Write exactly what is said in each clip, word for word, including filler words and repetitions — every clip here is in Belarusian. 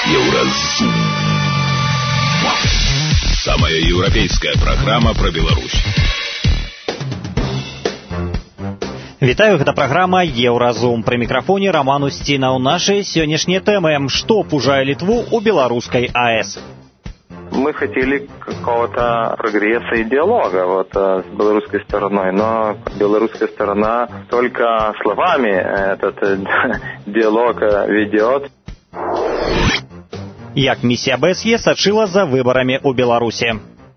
Еўразум. Самая еўрапейская праграма пра Беларусь. Вітаю, гэта праграма Еўразум. Пры мікрафоне Роман Устінаў. Наши сённяшнія тэмы. Што пужае Літву у беларускай АЭС? Мы хотели какого-то прогресса и диалога вот, с белорусской стороной, но белорусская сторона только словами этот диалог ведет. Як миссия БСЕ сачыла за выбарамі ў Беларусі?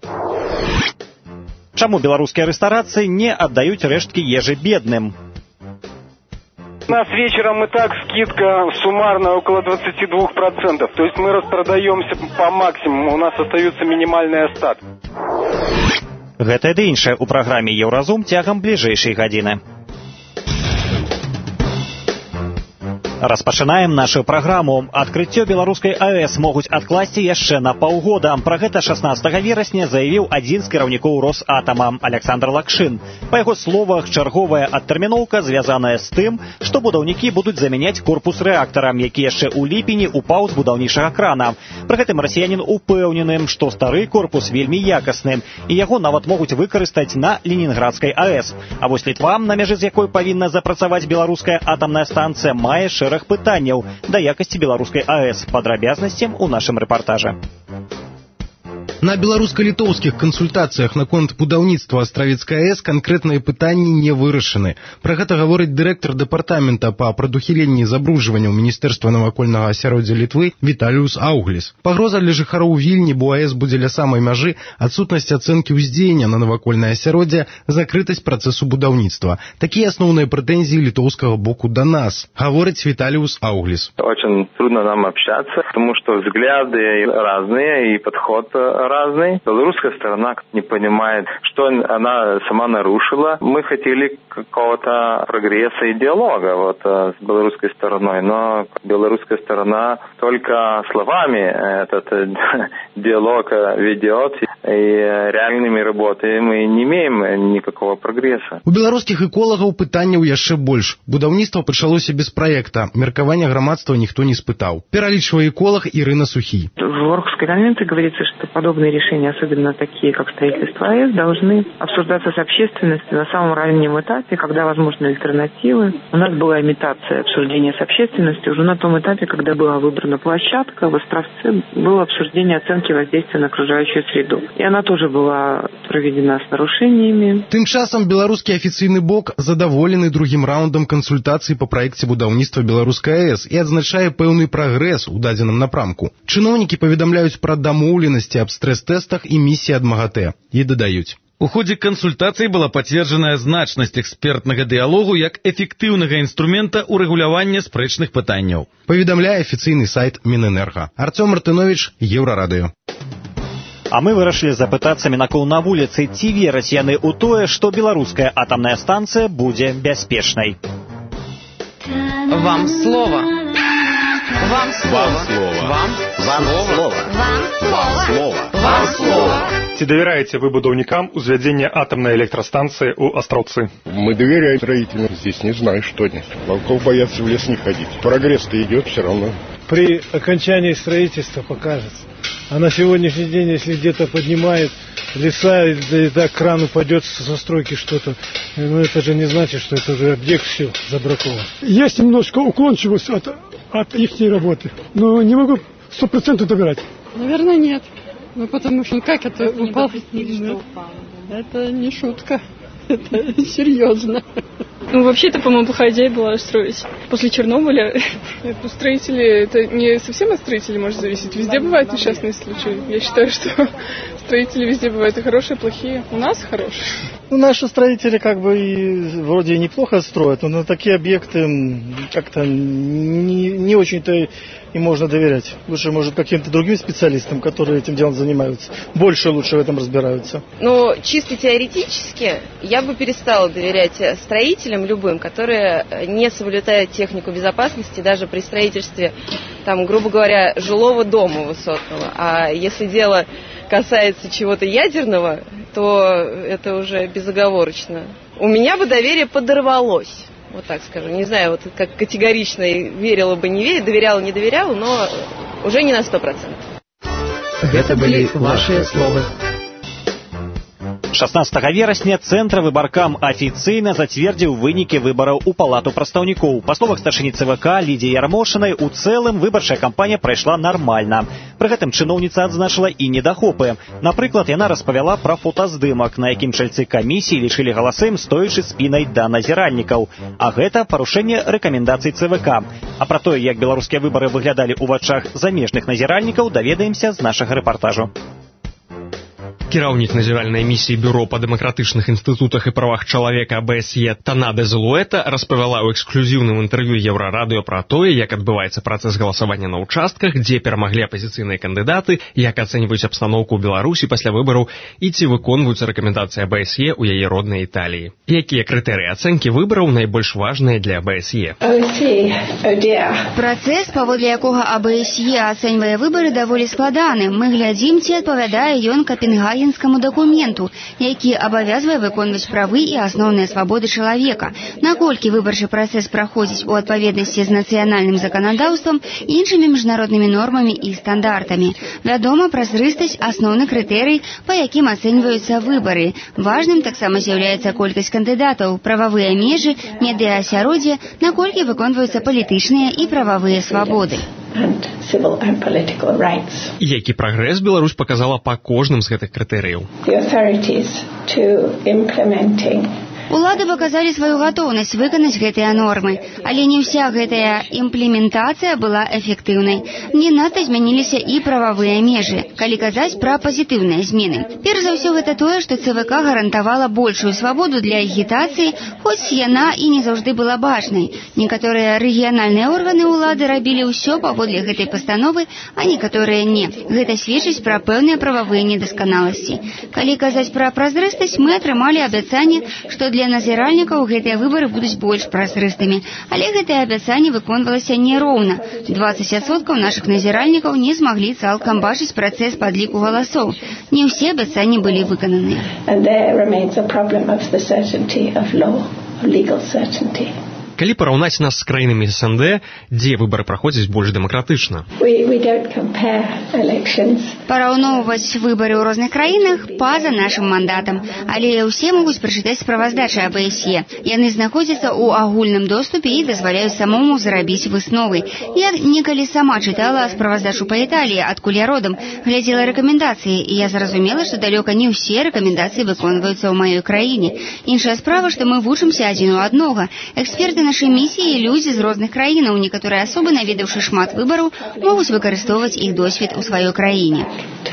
Чаму беларускія рэстарацыі не аддаюць рэшткі ежы бедным? У нас вечером и так скидка суммарно около двадцать два процента. То есть мы распродаемся по максимуму, у нас остаются минимальные остатки. Гэта ды іншае ў праграме Еўразум цягам бліжэйшай гадзіны. Распачынаем нашу праграму. Адкрыццё беларускай АЭС могуць адкласці яшчэ на паўгода. Пра гэта шаснаццатага верасня заявіў адзін з кіраўнікоў Росатама Александр Лакшин. Па яго словах, чарговая адтэрміноўка звязаная з тым, што будаўнікі будуць замяняць корпус рэактара, які яшчэ ў ліпені упаў з будаўнічага крана. Пры гэтым расіянін упэўнены, што стары корпус вельмі якасны, і яго нават могуць выкарыстаць на Ленінградскай АЭС. А вось Літва, на мяжы з якой павінна запрацаваць беларуская атамная станцыя, мае шэраг пытанняў да якасці беларускай АЭС. Падрабязнасцям у нашым рэпартажы. На беларуска-літоўскіх кансультацыях наконт будаўніцтва астравецкай АЭС канкрэтныя пытанні не вырашаны. Пра гэта гаворыць дырэктар дэпартамента па прадухіленні забруджвання ў Міністэрства навакольнага асяроддзя Літвы Віталіус Аугліс. Пагроза для жыхароў Вільні, бо АЭС будзе ля самай мяжы, адсутнасць ацэнкі ўздзеяння на навакольнае асяроддзе, закрытасць працэсу будаўніцтва. Такія асноўныя прэтэнзіі літоўскага боку да нас, гаворыць Віталіус Аугліс. Очень трудно нам общаться, потому что взгляды разные и подход разный. Белорусская сторона не понимает, что она сама нарушила. Мы хотели какого-то прогресса и диалога вот, с белорусской стороной, но белорусская сторона только словами этот диалог ведет, и реальными работами мы не имеем никакого прогресса. У беларускіх эколагаў пытанняў яшчэ больш. Будаўніцтва пачалося без праекта. Меркавання грамадства ніхто не спытаў. Пералічвае эколог Ирина Сухий. В Орхусской конвенции говорится, что подобные решения, особенно такие, как строительство АЭС, должны обсуждаться с общественностью на самом раннем этапе, когда возможны альтернативы. У нас была имитация обсуждения с общественностью уже на том этапе, когда была выбрана площадка, в Островце было обсуждение оценки воздействия на окружающую среду. И она тоже была проведена с нарушениями. Тым часам беларускі афіцыйны бок задаволены другім раундам кансультацый па праекце будаўніцтва беларускай АЭС і адзначае пэўны прагрэс у дадзеным напрамку. Чыноўнікі паведамляюць пра дамоўленасці аб стрэс-тестах і місіі ад МАГАТЭ і дадаюць. У ходе консультаций была подтверждена значность экспертного диалогу як эффективного инструмента урегулирования спрэчных пытанняў. Паведамляе афіцыйны сайт Мінэнерга. Артём Мартынович, Еўрарадыё. А мы вырашылі запытацца мінакоў на вуліцы, ці вераць яны ў тое, што беларуская атамная станцыя будзе бяспечнай. Вам слово. Вам слово. Вам слово. Вам слово. Вам слово. Ці давяраеце вы будаўнікам узвядзення атомной электростанции у Островцы? Мы доверяем строителям. Здесь не знаю, что нет. Волков боятся в лес не ходить. Прогресс-то идет все равно. При окончании строительства покажется. А на сегодняшний день, если где-то поднимает леса, и так кран упадет со стройки что-то, ну это же не значит, что это уже объект все забракован. Есть немножко уклончивость от, от их работы, но не могу сто процентов доверять. Наверное, нет. Ну потому что как это Вы упало? не что упало, да? Это не шутка. Это серьезно. Ну, вообще, это, по-моему, плохая идея была строить. После Чернобыля строители, это не совсем от строителей может зависеть. Везде бывают несчастные случаи. Я считаю, что строители везде бывают и хорошие, и плохие. У нас хорошие. Ну, наши строители как бы и вроде неплохо строят, но на такие объекты как-то не, не очень-то и можно доверять. Лучше, может, каким-то другим специалистам, которые этим делом занимаются. Больше лучше в этом разбираются. Но чисто теоретически я бы перестала доверять строителям любым, которые не соблюдают технику безопасности даже при строительстве, там, грубо говоря, жилого дома высотного. А если дело касается чего-то ядерного, то это уже безоговорочно. У меня бы доверие подорвалось. Вот так скажу. Не знаю, вот как категорично верила бы, не верила, доверяла, не доверяла, но уже не на сто процентов. Это были ваши слова. шаснаццатага верасня цэнтр выбаркам афіцыйна зацвердзіў вынікі выбараў у палату прадстаўнікоў. Па словах старшыні ЦВК Лідзіі Ярмошынай, у цэлым выбарчая кампанія прайшла нармальна. Пры гэтым чыноўніца адзначыла і недахопы. Напрыклад, яна распавяла пра фотаздымак, на якім чальцы камісіі лічылі галасы, стоячы спінай да назіральнікаў. А гэта парушэнне рэкамендацый ЦВК. А пра тое, як беларускія выбары выглядалі ў вачах замежных назіральнікаў, даведаемся з нашага рэпартажу. Кіраўнік назіральнай місіі бюро па дэмакратычных інстытутах і правах чалавека АБСЕ Танада Зелуэта распавяла ў эксклюзіўным інтэрв'ю Еўрарадыё пра тое, як адбываецца працэс галасавання на ўчастках, дзе перамаглі апазіцыйныя кандыдаты, як ацэньваюць абстаноўку ў Беларусі пасля выбараў і ці выконваюцца рэкамендацыі АБСЕ ў яе роднай Італіі. Якія крытэрыі ацэнкі выбараў найбольш важныя для АБСЕ? Працэс, паводле якога АБСЕ ацэньвае выбары, даволі складаны. Мы глядзім, ці адпавядае ён Капенгагенскаму дакументу, які абавязвае выконваць правы і асноўныя свабоды чалавека. Наколькі выбарчы працэс праходзіць у адпаведнасці з нацыянальным заканадаўствам, іншымі міжнароднымі нормамі і стандартамі. Вядома, празрыстасць – асноўны крытэрый, па якім ацэньваюцца выбары. Важным таксама з'яўляецца колькасць кандыдатаў, прававыя межы, медыаасяроддзе, наколькі выконваюцца палітычныя і прававыя свабоды. And civil and political rights. Які прагрэс Беларусь паказала па кожным з гэтых крытэрыяў? The authorities to implementing Улады паказалі сваю гатоўнасць выканаць гэтыя нормы, але не ўся гэтая імплементацыя была эфектыўнай. Не надта змяніліся і прававыя межы, калі казаць пра пазітыўныя змены. Перш за ўсё гэта тое, што ЦВК гарантавала большую свабоду для агітацыі, хоць яна і не заўжды была бачнай. Некаторыя рэгіянальныя органы ўлады рабілі ўсё паводле гэтай пастановы, а некаторыя не. Гэта сведчыць пра пэўныя прававыя недасканаласці. Калі казаць пра празрыстасць, мы атрымалі абяцанне, што для Для назіральнікаў гэтыя выбары будуць больш празрыстымі, але гэтае абяцанне выконвалася нероўна. дваццаць адсоткаў нашых назіральнікаў не змаглі цалкам бачыць працэс падліку галасоў. Не ўсе абяцанні былі выкананыя. And there remains a problem of the certainty of law, of legal certainty. Калі параўнаць нас з краінамі СНД, дзе выбары праходзяць больш дэмакратычна? We, we don't compare elections. Параўноўваць выбары ў розных краінах па-за нашым мандатам, але ўсе могуць прачытаць справаздачы АБСЕ. Яны знаходзяцца ў агульным доступе і дазваляюць самому зрабіць высновы. Я некалі сама чытала справаздачу па Італіі, адкуль я родам, глядзела рэкамендацыі, і я зразумела, што далёка не ўсе рэкамендацыі выконваюцца ў маёй краіне. Іншая справа, што мы вучымся адзін у аднога. Эксперты нашай місіі людзі з розных краінаў, некаторыя асобы, наведаўшы шмат выбараў, могуць выкарыстоўваць іх досвед у сваёй краіне.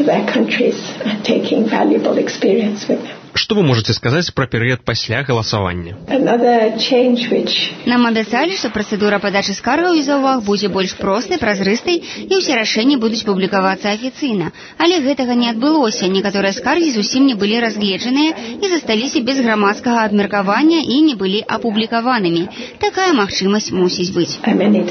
Што вы можаце сказаць пра перыяд пасля галасавання? Нам абяцалі, што працэдура падачы скаргаў і заўваг будзе больш простай, празрыстай, і ўсе рашэнні будуць публікавацца афіцыйна. Але гэтага не адбылося. Некаторыя скаргі зусім не былі разгледжаныя і засталіся без грамадскага абмеркавання і не былі апублікаванымі. Такая магчымасць мусіць быць.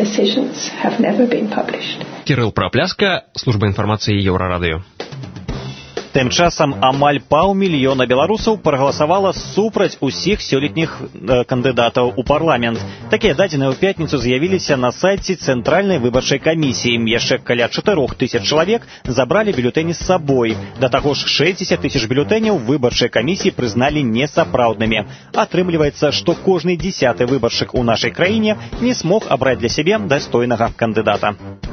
Кірыл Прапляска, служба інфармацыі Еўрарадыё. Тым часам амаль паўмільёна беларусаў прагаласавала супраць усіх сёлетніх э, кандыдатаў у парламент. Такія дадзеныя ў пятніцу з'явіліся на сайце Цэнтральнай выбарчай камісіі. Яшчэ каля чатырох тысяч чалавек забралі бюлетэні з сабой. Да таго ж шэсцьдзесят тысяч бюлетэняў выбарчай камісіі прызналі несапраўднымі. Атрымліваецца, што кожны дзясяты выбаршчык у нашай краіне не смог абраць для сябе дастойнага кандыдата.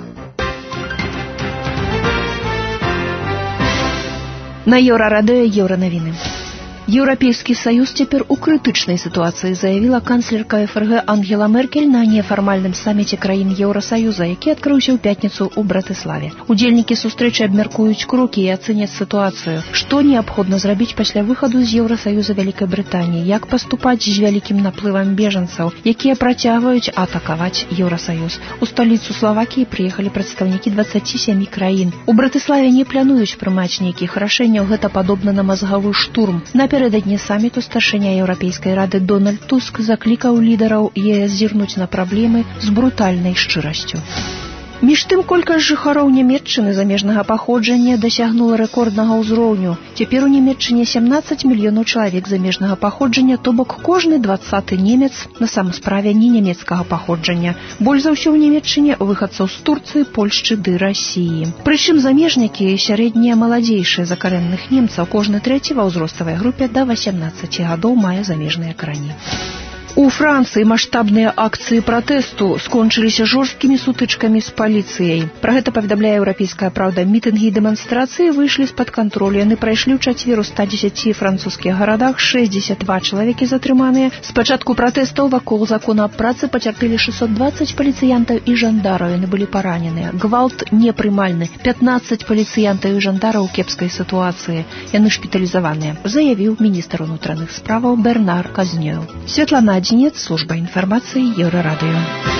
На Еўрарадыё Еўранавіны. Еўрапейскі саюз цяпер у крытычнай сітуацыі, заявіла канцлерка ФРГ Ангела Меркель на нефармальным саміце краін Еўрасаюза, які адкрыўся ў пятніцу ў Братыславе. Удзельнікі сустрэчы абмяркуюць крокі і ацэняць сітуацыю. Што неабходна зрабіць пасля выхаду з Еўрасаюза Вялікай Брытаніі, як паступаць з вялікім наплывам бежанцаў, якія працягваюць атакаваць Еўрасаюз. У сталіцу Славакіі прыехалі прадстаўнікі дваццаці сямі краін. У Братыславе не плануюць прымаць нейкіх рашэнняў, гэта падобна на мазгавы штурм. Напярэдадні саміту старшыня Еўрапейскай рады Дональд Туск заклікаў лідараў ЕС зірнуць на праблемы з брутальнай шчырасцю. Між тым, колькасць жыхароў Нямецчыны замежнага паходжання дасягнула рэкорднага ўзроўню. Цяпер у Нямецчыне сямнаццаць мільёнаў чалавек замежнага паходжання, то бок кожны дваццаты немец на самай справе не нямецкага паходжання. Больш за ўсё ў Нямецчыне выхадцаў з Турцыі, Польшчы ды Расіі. Прычым замежнікі сярэднія маладзейшыя за карэнных немцаў, кожны трэці ва ўзроставай групе да васямнаццаці гадоў мае замежныя карані. У Францыі маштабныя акцыі пратэсту скончыліся жорсткімі сутычкамі з паліцыяй. Пра гэта паведамляе «Еўрапейская праўда». Мітынгі і дэманстрацыі выйшлі з-пад кантролю. Яны прайшлі ў чацвер у ста дзесяці французскіх гарадах, шэсцьдзесят два чалавекі затрыманыя. З пачатку пратэстаў вакол закона аб працы пацярпелі шэсцьсот дваццаць паліцыянтаў і жандараў. Яны былі параненыя. Гвалт непрымальны. пятнаццаць паліцыянтаў і жандараў у кепскай сітуацыі. Яны шпіталізаваныя, заявіў міністр унутраных справаў Бернар Казнёў. Святлана Адзінец, служба інфармацыі Еўрарадыё.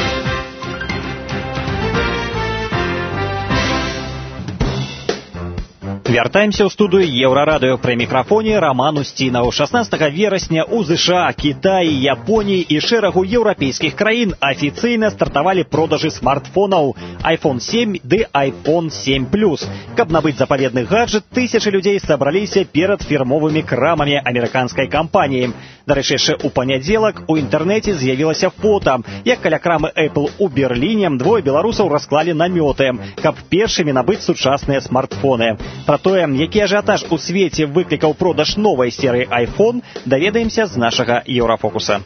Вяртаемся ў студыю Еўрарадыё. Пры мікрафоне Роман Устінаў. шаснаццатага верасня ў ЗША, Кітаі, Японіі і шэрагу еўрапейскіх краін афіцыйна стартавалі продажы смартфонаў айфон сем ды айфон сем плюс. Каб набыць запаведны гаджет, тысячы людзей сабраліся перад фірмовымі крамамі амерыканскай кампаніі. Дарэчы, яшчэ ў панядзелак у інтэрнэце з'явілася фота, як каля крамы Apple у Берліне двое беларусаў расклалі намёты, каб першымі набыць сучасныя смартфоны. Пра тое, які ажыятаж у свеце выклікаў продаж новай серыі iPhone, даведаемся з нашага Еўрафокуса.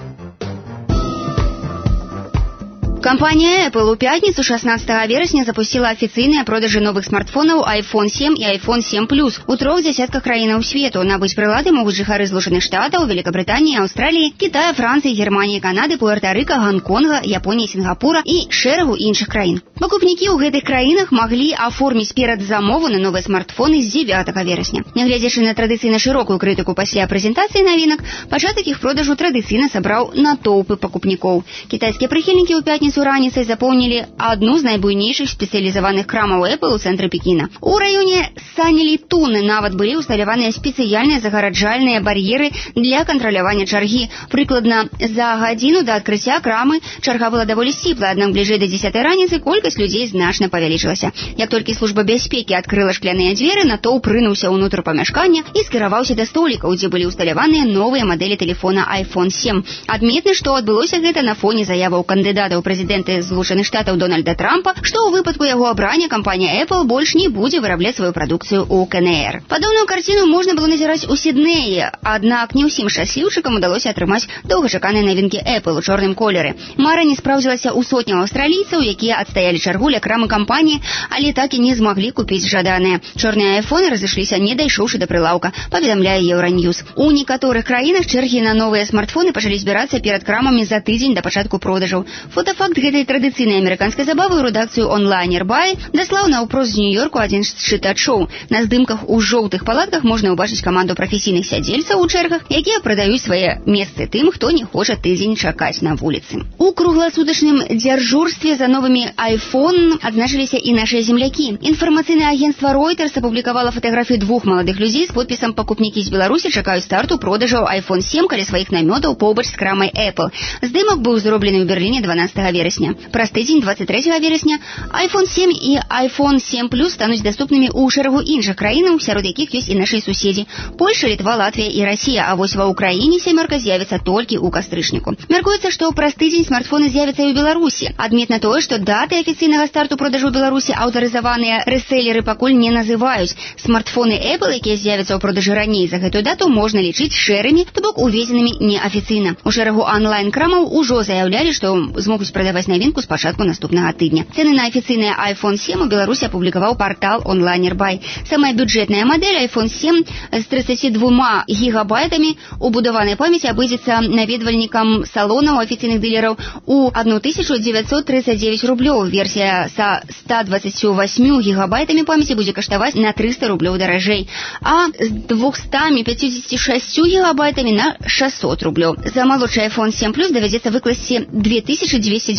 Компания Apple у пятницу шестнадцатого вересня запустила официальные продажи новых смартфонов айфон сем и айфон сем плюс у трех десятках краінаў свету. Набыць прылады могуць жыхары злучаных штатаў, Великобритании, Австралии, Китая, Франции, Германии, Канады, Пуэрто-Рыка, Гонконга, Японии, Сингапура и шэрагу іншых краін. Пакупнікі ў гэтых краінах маглі аформіць перадзамову на новыя смартфоны з дзевятага верасня. Нягледзячы на традыцыйна шырокую крытыку пасля прэзентацыі навінак, пачатак іх продажу традыцыйна сабраў натоўпы пакупнікоў. Кітайскія прыхільнікі ў пятніцу раніцай запоўнілі адну з найбуйнейшых спецыялізаваных крамаў Apple у цэнтры Пекіна. У раёне Санілітуны нават былі ўсталяваныя спецыяльныя загараджальныя бар'еры для кантралявання чаргі. Прыкладна за гадзіну да адкрыцця крамы чарга была даволі сціплая, аднак бліжэй да дзесятай раніцы колькасць людзей значна павялічылася. Як толькі служба бяспекі адкрыла шкляныя дзверы, натоўп рынуўся ўнутр памяшкання і скіраваўся да столікаў, дзе былі ўсталяваныя новыя мадэлі тэлефона айфон сем. Адметна, што адбылося гэта на фоне заяваў кандыдата ў прэзідэнты Злучаных Штатаў Дональда Трампа, што ў выпадку яго абрання кампанія Apple больш не будзе вырабляць сваю прадукцыю ў КНР. Падобную карціну можна было назіраць у Сіднеі, аднак не ўсім шчасліўчыкам удалося атрымаць доўгачаканыя навінкі Apple у чорным колеры. Мара не спраўдзілася ў сотнях аўстралійцаў, якія адстаялі чаргу ля крамы кампаніі, але так і не змаглі купіць жаданыя. Чорныя айфоны разышліся, не дайшоўшы да прылаўка, паведамляе Еўраньюз. У некаторых краінах чэргі на новыя смартфоны пачалі збірацца перад крамамі за тыдзень да пачатку продажаў. Фотафакт гэтай традыцыйнай амерыканскай забавы ў рэдакцыю онлайнер бай даслаў наўпрост з Нью-Йорку адзін з чытачоў. На здымках у жоўтых палатках можна ўбачыць каманду прафесійных сядзельцаў у чэргах, якія прадаюць свае месцы тым, хто не хоча тыдзень чакаць на вуліцы. У кругласутачным дзяжурстве за новымі iPhone адзначыліся і нашыя землякі. Інфармацыйнае агенцтва Reuters апублікавала фатаграфіі двух маладых людзей з подпісам «Пакупнікі з Беларусі чакаюць старту продажаў айфон сем каля сваіх намётаў побач з крамай Apple». Здымак быў зроблены ў Берліне дванаццатага верасня. Праз тыдзень двадцать трэцяга верасня айфон сем і айфон сем плюс стануць даступнымі ў шэрагу іншых краінаў, сярод якіх ёсць і нашыя суседзі – Польша, Літва, Латвія і Расія, а вось ва Ўкраіне сямёрка з'явіцца толькі ў кастрычніку. Мяркуецца, што праз тыдзень смартфоны з'явяцца і ў Беларусі. Адметна тое, што даты афіцыйнага старту продажу ў Беларусі аўтарызаваныя рэсэлеры пакуль не называюць. Смартфоны Apple, якія з'явяцца ў продажы раней за гэтую дату, можна лічыць шэрымі, то бок увезенымі неафіцыйна. У шэрагу онлайн-крамаў ужо заяўлялі, што змогуць прадаваць навінку з пачатку наступнага тыдня. Цэны на афіцыйныя айфон сем у Беларусі апублікаваў партал онлайнер бай. Самая бюджэтная мадэль айфон сем з тридцатью двумя гігабайтамі убудаванай памяці абыдзецца наведвальнікам салонаў афіцыйных дылераў у тысячу дзевяцьсот тридцать девять рублёў. Версія са ста двадцатью восьмю гігабайтамі памяці будзе каштаваць на триста рублёў даражэй, а з двухстамі пятьюдесятью шестью гігабайтамі на шестьсот рублёў. За малодшы айфон сем плюс давядзецца выкласці две тысячи двести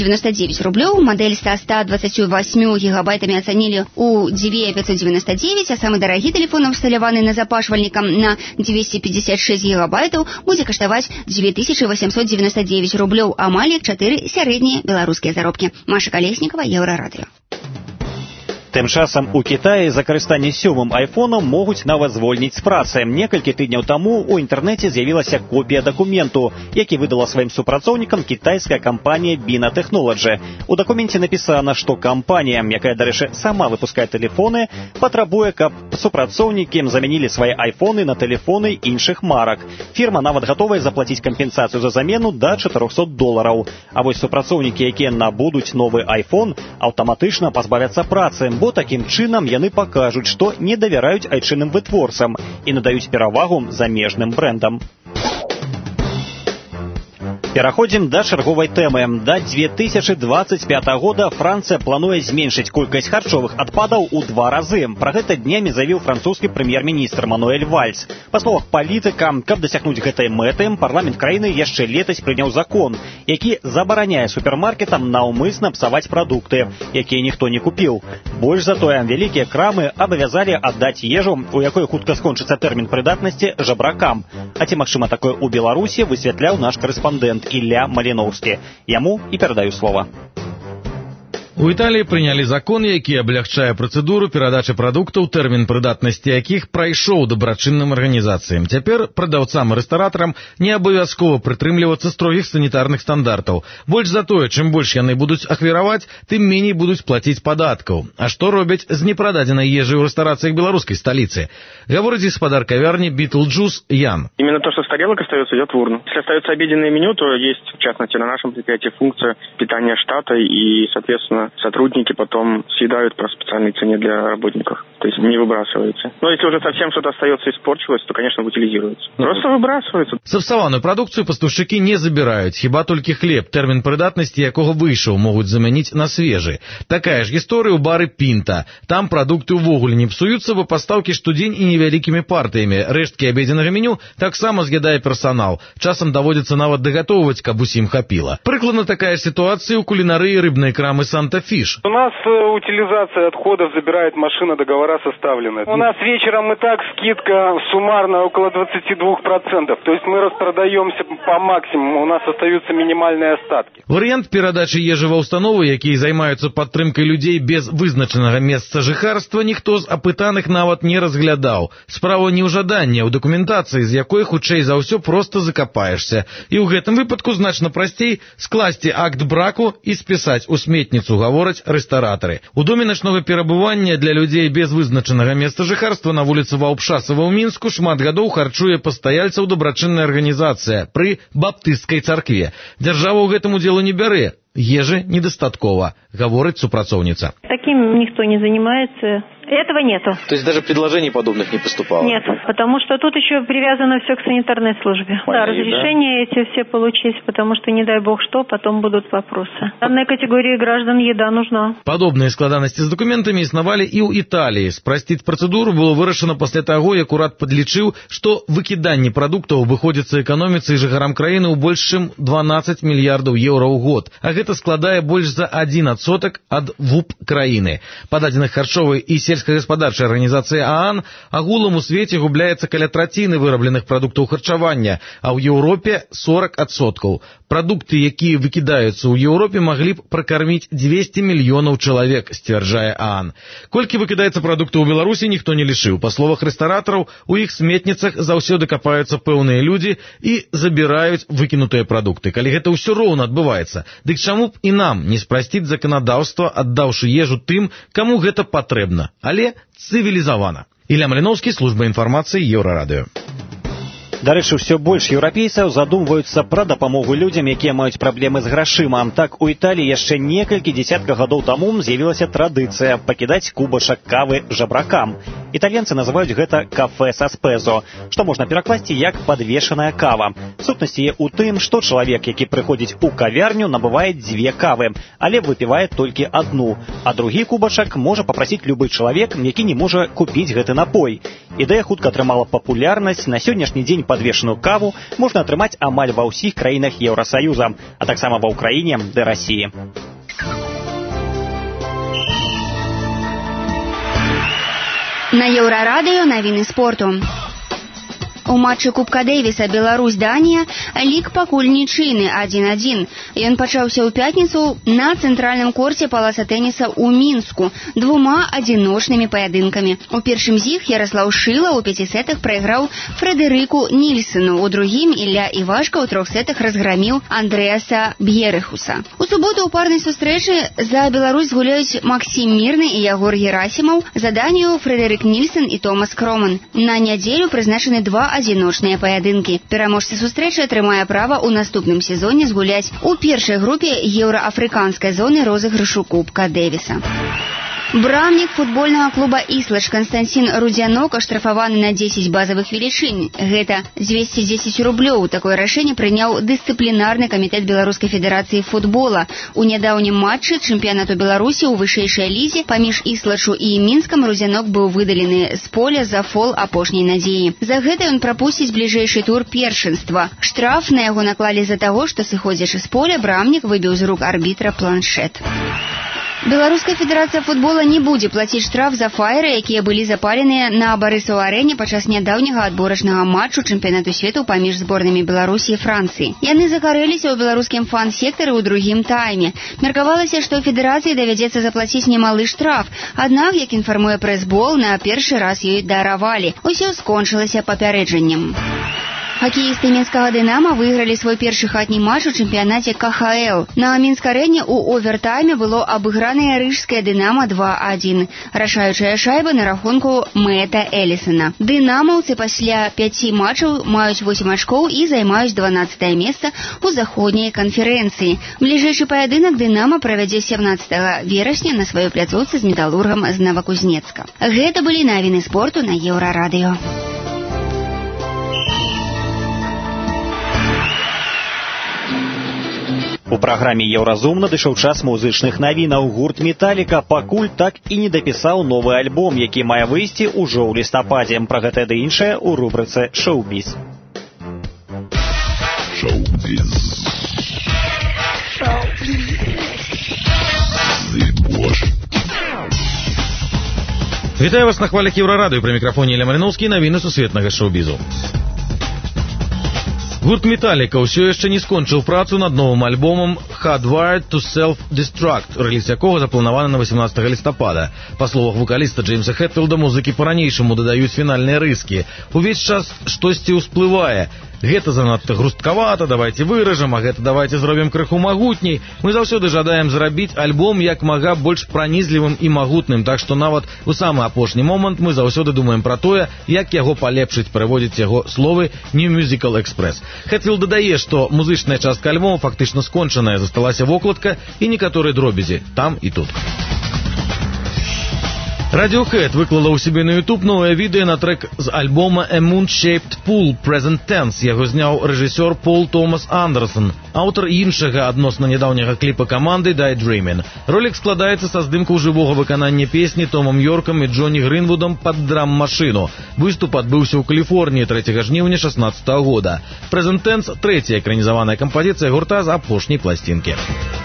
девяносто девять рублёў, модель со ста двадцатью восьмью гигабайтами оценили у две пятьсот девяносто девять, а самый дорогий телефон, усталяваны назапашвальнікам на двести пятьдесят шесть гигабайтаў, будзе каштаваць две тысячи восемьсот девяносто девять рублёў, амаль як чатыры сярэднія беларускія заробкі. Маша Колеснікова, Еўрарадыё. Тым часам у Кітаі за карыстанне сёмым айфонам могуць нават звольніць з працы. Некалькі тыдняў таму ў інтэрнэце з'явілася копія дакументу, які выдала сваім супрацоўнікам кітайская кампанія Bina Technology. У дакуменце напісана, што кампанія, якая, дарэчы, сама выпускае тэлефоны, патрабуе, каб супрацоўнікі замянілі свае айфоны на тэлефоны іншых марак. Фірма нават гатовая заплаціць кампенсацыю за замену да чатырохсот долараў. А вось супрацоўнікі, якія набудуць новы айфон, аўтаматычна пазбавяцца працы, бо такім чынам яны пакажуць, што не давяраюць айчынным вытворцам і надаюць перавагу замежным брэндам. Пераходзім да чарговай тэмы. Да две тысячи двадцать пятого года Францыя плануе зменшыць колькасць харчовых адпадаў у два разы. Пра гэта днямі заявіў французскі прэм'ер-міністр Мануэль Вальс. Па словах палітыка, каб дасягнуць гэтай мэты, парламент краіны яшчэ летась прыняў закон, які забараняе супермаркетам наўмысна псаваць прадукты, якія ніхто не купіў. Больш за тое, вялікія крамы абавязалі аддаць ежу, у якой хутка скончыцца тэрмін прыдатнасці, жабракам. А ці магчыма такое ў Беларусі, высвятляў наш корэспандэнт Ілля Маліноўскі. Яму і перадаю слова. У Італіі прынялі закон, які аблягчае працэдуру перадачы прадуктаў, тэрмін прыдатнасці якіх прайшоў дабрачынным арганізацыям. Цяпер прадаўцам і рэстаратарам не абавязкова прытрымлівацца строгіх санітарных стандартаў. Больш за тое, чым больш яны будуць ахвяраваць, тым меней будуць плаціць падаткаў. А што робяць з непрададзенай ежай у рэстарацыях беларускай сталіцы? Гаворыць гаспадар кавярні Битлджус Ян. Именно то, что с тарелок остается, идет в урну. Если остается обеденное меню, то есть, в частности, на нашем предприятии функция питания штата, и, соответственно, сотрудники потом съедают по специальной цене для работников. То есть не выбрасывается. Но если уже совсем что-то остается и испорчилось, то, конечно, утилизируется. Просто выбрасывается. Сапсаваную прадукцыю пастаўшчыкі не забіраюць, хіба толькі хлеб, тэрмін прыдатнасці якога выйшаў, могуць замяніць на свежы. Такая ж гісторыя ў бары Пінта. Там прадукты ўвогуле не псуюцца, бо пастаўкі штодзень і невялікімі партыямі. Рэшткі абедзенага меню таксама з'ядае персанал. Часам даводзіцца нават дагатоўваць, каб усім хапіла. Прыкладна такая ситуация у кулинарии рыбной крамы Санта-Фиш. У нас утилизация отходов забирает машина, договора составлены. У нас вечером и так скидка суммарно около двадцать два процента. То есть мы распродаемся по максимуму, у нас остаются минимальные остатки. Варыянт перадачы ежы ва ўстановы, якія займаюцца падтрымкай людзей без вызначанага месца жыхарства, ніхто з апытаных нават не разглядаў. Справа не ў жаданні, а ў дакументацыі, з якой хутчэй за ўсё проста закапаешся. І ў гэтым выпадку значна прасцей скласці акт браку і спісаць у сметніцу, гавораць рэстаратары. У доме начнога перабывання для людзей без вызначанага месца жыхарства на вуліцы Ваўпшасава ў Мінску шмат гадоў харчуе пастаяльцаў дабрачынная арганізацыя пры баптысцкай царкве. Дзяржава ў гэтым удзелу не бярэ. Ежы недастаткова, гаворыць супрацоўніца. Таким никто не занимается. Этого нету. То есть даже предложений подобных не поступало? Нет, потому что тут еще привязано все к санитарной службе. Понятно, да, разрешения да? эти все получить, потому что, не дай бог что, потом будут вопросы. Данной категории граждан еда нужна. Падобныя складанасці з дакументамі існавалі і ў Італіі. Спрасціць працэдуру было вырашана пасля таго, як урад падлічыў, што выкіданне прадуктаў выходзіцца эканоміцы і жыхарам краіны ў больш чым дванаццаць мільярдаў еўра ў год. А гэта складае больш за адзін адсотак ад ВУП краіны. Па дадзеных харчовай і сельскагаспадарчай арганізацыі ААН агулам у свеце губляецца каля траціны вырабленых прадуктаў харчавання, а ў Еўропе сорок адсоткаў. Прадукты, якія выкідаюцца ў Еўропе, маглі б пракарміць дзвесце мільёнаў чалавек, сцвярджае ААН. Колькі выкідаецца прадуктаў у Беларусі, ніхто не лічыў. Па словах рэстаратараў, у іх сметніцах заўсёды капаюцца пэўныя людзі і забіраюць выкінутыя прадукты. Калі гэта ўсё роўна адбываецца, дык чаму б і нам не спрасціць заканадаўства, аддаўшы ежу тым, каму гэта патрэбна, але цывілізавана. Ілля Маліноўскі, служба інфармацыі, Еўрарадыё. Дарэчы, ўсё больш еўрапейцаў задумваюцца пра дапамогу людзям, якія маюць праблемы з грашыма. Так, у Італіі яшчэ некалькі дзесяткаў гадоў таму з'явілася традыцыя пакідаць кубашак кавы жабракам. Італьянцы называюць гэта кафе са спэзо, што можна перакласці як падвешаная кава. Сутнасць яе ў тым, што чалавек, які прыходзіць у кавярню, набывае дзве кавы, але выпівае толькі адну, а другі кубашак можа папрасіць любы чалавек, які не можа купіць гэты напой. Ідэя хутка атрымала папулярнасць. На сённяшні дзень падвешаную каву можна атрымаць амаль ва ўсіх краінах Еўрасаюза, а таксама ва ўкраіне ды Расіі. На Еўрарадыё навіны спорту. У матчы Кубка Дэвіса Беларусь-Данія лік пакуль нічыйны адзін адзін. Ён пачаўся ў пятніцу на цэнтральным корце палаца тэніса ў Мінску двума адзіночнымі паядынкамі. У першым з іх Яраслаў Шыла ў пяці сетах прайграў Фрэдэрыку Нільсену. У другім Ілля Івашка ў трох сетах разграміў Андрэаса Б'ерыхуса. У суботу ў парнай сустрэчы за Беларусь гуляюць Максім Мірны і Ягор Герасімаў, за Данію Фрэдэрык Нільсен і Томас Кроман. На нядзелю прызначаны два адзіночныя паядынкі. Пераможца сустрэчы атрымае права ў наступным сезоне згуляць у першай групе еўраафрыканскай зоны розыгрышу Кубка Дэвіса. Брамнік футбольнага клуба «Іслач» Константин Рудзянок аштрафаваны на дзесяць базавых велічынь. Гэта дзвесце дзесяць рублёў. Такое рашэнне прыняў дысцыплінарны камітэт Беларускай федэрацыі футбола. У нядаўнім матчы чэмпіянату Беларусі ў вышэйшай лізе паміж «Іслачу» і Мінскам Рудзянок быў выдалены з поля за фол апошняй надзеі. За гэта ён прапусціць бліжэйшы тур першынства. Штраф на яго наклалі з-за таго, што сыходзячы з поля Брамнік выбіў з рук арбітра планшет. Беларуская федэрацыя футбола не будзе плаціць штраф за фаеры, якія былі запаленыя на Барысаў-арэне падчас нядаўняга адборачнага матчу чэмпіянату свету паміж зборнымі Беларусі і Францыі. Яны загарэліся ў беларускім фан-сектары ў другім тайме. Меркавалася, што федэрацыі давядзецца заплаціць немалы штраф, аднак, як інфармуе прэс-бол, на першы раз ёй даравалі. Усё скончылася папярэджаннем. Хакеісты мінскага «Дынама» выйгралі свой першы хатні матч у чэмпіянаце ка ха эл. На Мінск-арэне ў овертайме было абыгранае рыжскае «Дынама» два адзін. Рашаючая шайба на рахунку Мэта Элісона. «Дынамаўцы» пасля пяці матчаў маюць восем ачкоў і займаюць дванаццатае месца ў заходняй канферэнцыі. Бліжэйшы паядынак «Дынама» правядзе сямнаццатага верасня на сваёй пляцоўцы з «Металургам» з Новакузнецка. Гэта былі навіны спорту на Еўрарадыё. У праграме «Еўразум» надышоў час музычных навінаў. Гурт «Металліка» пакуль так і не дапісаў новы альбом, які мае выйсці ўжо ў лістападзе. Пра гэта ды іншае ў рубрыцы «Шоу-біз». Шоу-біз. Вітаю вас на хвалях Еўрарадыё. Пры мікрафоне Ілля Маліноўскі, навіны сусветнага шоу-бізу. Гурт «Металліка» ўсё яшчэ не скончыў працу над новым альбомам «Hardwired to Self-Destruct», рэліз якога запланаваны на восемнадцатага лістапада. Па словах вокаліста Джеймса Хэтфілда, музыкі па-ранейшаму дадаюць фінальныя рыскі. Увесь час штосьці ўсплывае. Гэта занадта грусткавата, давайте выражам, а гэта давайте зробім крыху магутней. Мы заўсёды жадаем зрабіць альбом як мага больш пранізлівым і магутным, так што нават у самы апошні момант мы заўсёды думаем пра тое, як яго палепшыць, прыводзіць яго словы New Musical Express. Хэтфілд дадае, што музычная частка альбома фактычна скончаная, засталася вокладка і некаторыя дробязі там і тут. Radiohead выклала ў сябе на YouTube новае відэо на трек з альбома A Moon-Shaped Pool Present Tense. Яго зняў рэжысёр Пол Томас Андерсон, аўтар іншага адносна нядаўняга кліпа каманды Daydreamin'. Ролік складаецца са здымкаў жывога выканання песні Томом Йоркам і Джонні Грынвудам пад драм-машыну. Выступ адбыўся ў Каліфорніі трэцяга жніўня шаснаццатага года. Present Tense – трэцяя экранізаваная кампазіцыя гурта з апошняй пласцінкі.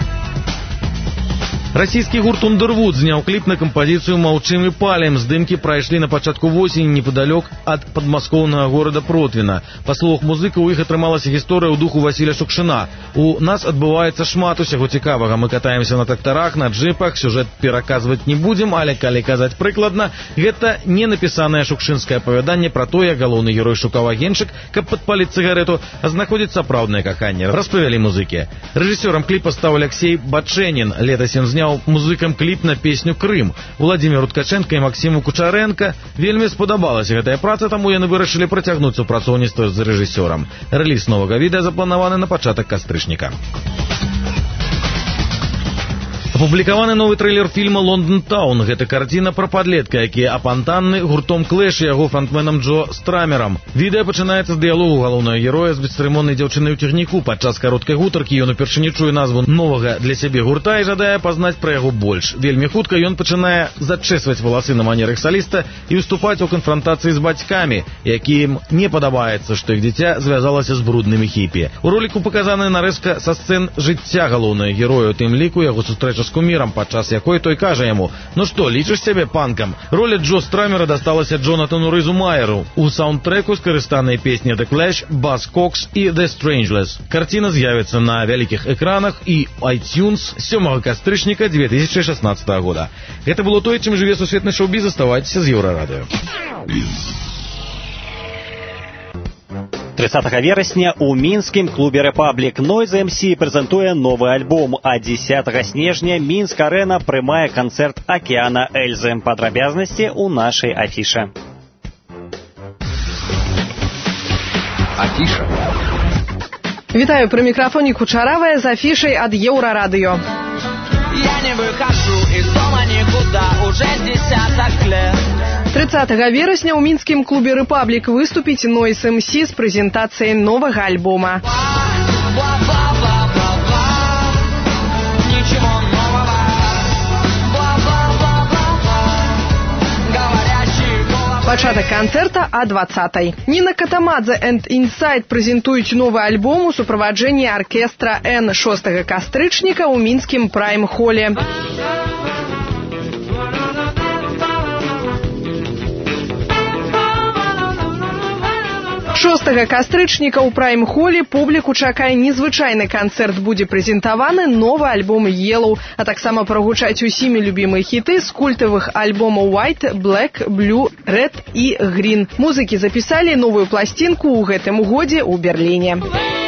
Расійскі гурт Underwood зняў кліп на кампазіцыю «Маўчым і палем». Здымкі прайшлі на пачатку восені непадалёк ад падмаскоўнага горада Протвіна. Па словах музыкаў, у іх атрымалася гісторыя ў духу Васіля Шукшына. У нас адбываецца шмат усяго цікавага. Мы катаемся на трактарах, на джипах, сюжэт пераказваць не будзем, але калі казаць прыкладна, гэта не напісанае шукшынскае апавяданне пра тое, галоўны герой шукаў агеньчык, каб падпаліць цыгарэту, а знаходзіць сапраўднае каханне, распавялі музыкі. Рэжысёрам кліпа стаў Алексей Бачэнін. Летась ён зняў музыкам кліп на песню «Крым». Владзіміру Ткаченка і Максіму Кучаренка вельмі спадабалася гэтая праца, таму яны вырашылі працягнуць супрацоўніцтва з рэжысёрам. Рэліз новага відэа запланаваны на пачатак кастрычніка. Апублікаваны новы трэйлер фільма «Лондон Таун». Гэта карціна пра падлетка, які апантанны гуртом Клэш і яго фронтменам Джо Страмерам. Відэа пачынаецца з дыялогу галоўнага героя з бесцырымоннай дзяўчынай у цягніку. Падчас кароткай гутаркі ён упершыню чуе назву новага для сябе гурта і жадае пазнаць пра яго больш. Вельмі хутка ён пачынае зачэсваць валасы на манер іх саліста і ўступаць у канфрантацыі з бацькамі, якім не падабаецца, што іх дзіця звязалася з бруднымі хіпі. У роліку паказаная нарэзка са сцэн жыцця галоўнага героя, у тым ліку яго сустрэча з кумірам, падчас якой той кажа яму: «Ну што, лічыш сябе панкам?» Роля Джо Страмера дасталася Джонатану Ризу Майеру. У саундтрэку скарыстаныя песні The Clash, Buzzcocks і The Strangeless. Карціна з'явіцца на вялікіх экранах і iTunes сёмага кастрычніка две тысячи шестнадцатого года. Гэта было тое, чым жыве сусветны шоу-біз. Заставайцеся з Еўрарадыё. тридцатого верасня у мінскім клубе «Рэпаблік» Noise эм сі прэзентуе новы альбом, а дзесятого снежня Мінск-арэна прымае канцэрт «Акеана Эльзы». Падрабязнасці ў нашай афіше. Афіша. Вітаю, пры мікрафоне Кучаравая з афішай ад Еўрарадыё. Я не выхожу из дома никуда уже с десяток лет. тридцатого верасня ў мінскім клубе «Рэпаблік» выступіць Noise эм сі з прэзентацыяй новага альбома. Пачатак канцэрта а двадцатай. Ніна Катамадзе and Inside прэзентуюць новы альбом у суправаджэнні аркестра Н шостага кастрычніка ў мінскім прайм-холе. шостага кастрычніка ў прайм-холе публіку чакае незвычайны канцэрт. Будзе прэзентаваны новы альбом «Yellow», а таксама прагучаць усімі любімыя хіты з культавых альбомаў «White», «Black», «Blue», «Red» і «Green». Музыкі запісалі новую пласцінку ў гэтым годзе ў Берліне.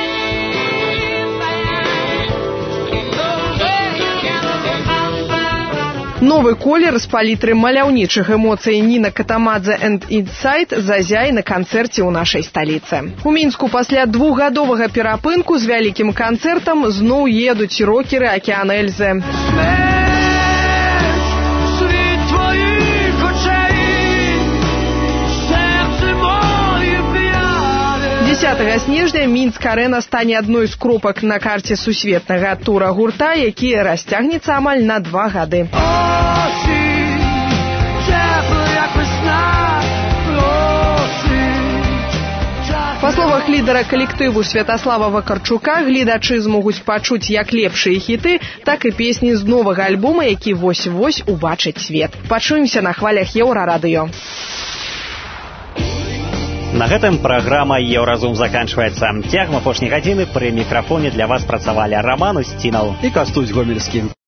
Новы колер з палітры маляўнічых эмоцый Ніна Катамадзе and Inside зазяе на канцэрце ў нашай сталіцы. У Мінску пасля двухгадовага перапынку з вялікім канцэртам зноў едуць рокеры «Акеана Эльзы». дзесятого снежня Мінск-арэна стане адной з кропак на карце сусветнага тура гурта, які расцягнецца амаль на два гады. Па словах лідара калектыву Святаслава Вакарчука, гледачы змогуць пачуць як лепшыя хіты, так і песні з новага альбома, які вось-вось убачыць свет. Пачуемся на хвалях Еўрарадыё. На гэтым праграма «Еўразум» заканчваецца. Цягам апошняй гадзіны пры мікрафоне для вас працавалі Роман Устінаў і Кастусь Гомельскі.